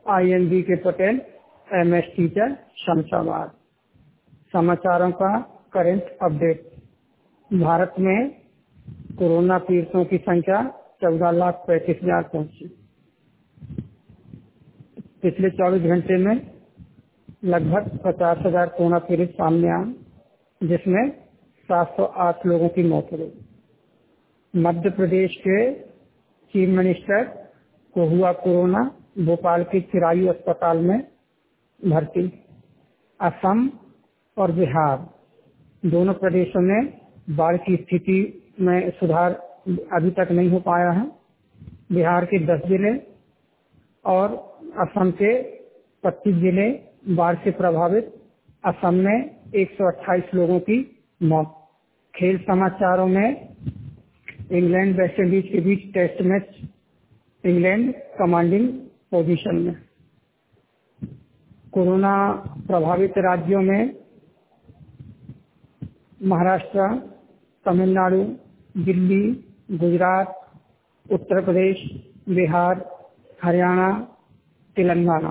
INB के Patel, MS teacher, Shamshabad. समाचारों का करंट अपडेट। भारत में कोरोना पीड़ितों की संख्या 14,35,000 पहुंची। पिछले 24 घंटे में लगभग 50,000 कोरोना पीड़ित सामने आए, जिसमें 708 लोगों की मौत हो गई। मध्य प्रदेश के चीफ मिनिस्टर को हुआ कोरोना, भोपाल के चिरायु अस्पताल में भर्ती। असम और बिहार दोनों प्रदेशों में बाढ़ की स्थिति में सुधार अभी तक नहीं हो पाया है। बिहार के 10 जिले और असम के 25 जिले बाढ़ से प्रभावित। असम में 128 लोगों की मौत। खेल समाचारों में इंग्लैंड वेस्ट इंडीज के बीच test match, England commanding position में। कोरोना प्रभावित राज्यों में महाराष्ट्र, तमिलनाडु, दिल्ली, गुजरात, उत्तर प्रदेश, बिहार, हरियाणा, तेलंगाना,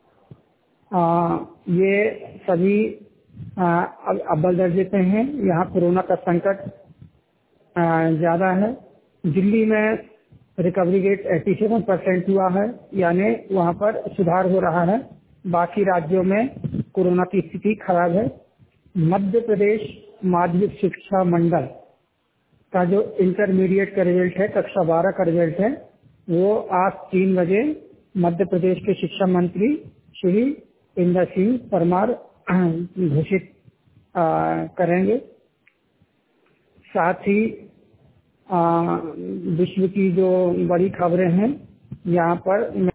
ये सभी अव्वल दर्जे पे हैं। यहाँ कोरोना का संकट ज्यादा है। दिल्ली में रिकवरी रेट 87% हुआ है, यानी वहाँ पर सुधार हो रहा है। बाकी राज्यों में कोरोना की स्थिति खराब है। मध्य प्रदेश माध्यमिक शिक्षा मंडल का जो इंटरमीडिएट का रिजल्ट है, कक्षा 12 का रिजल्ट है, वो आज 3 बजे मध्य प्रदेश के शिक्षा मंत्री श्री इंदर सिंह परमार घोषित करेंगे। साथ ही विश्व की जो बड़ी खबरें हैं यहाँ पर